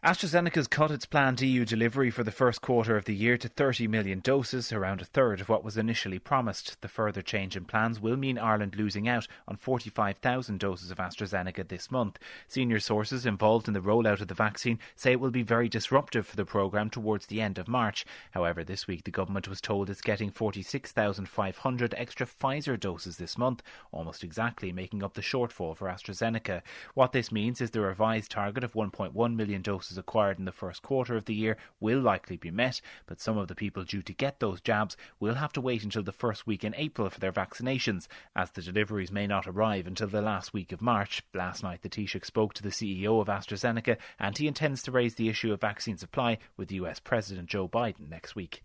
AstraZeneca's cut its planned EU delivery for the first quarter of the year to 30 million doses, around a third of what was initially promised. The further change in plans will mean Ireland losing out on 45,000 doses of AstraZeneca this month. Senior sources involved in the rollout of the vaccine say it will be very disruptive for the programme towards the end of March. However, this week the government was told it's getting 46,500 extra Pfizer doses this month, almost exactly making up the shortfall for AstraZeneca. What this means is the revised target of 1.1 million doses acquired in the first quarter of the year will likely be met, but some of the people due to get those jabs will have to wait until the first week in April for their vaccinations, as the deliveries may not arrive until the last week of March. Last night the Taoiseach spoke to the CEO of AstraZeneca and he intends to raise the issue of vaccine supply with US President Joe Biden next week.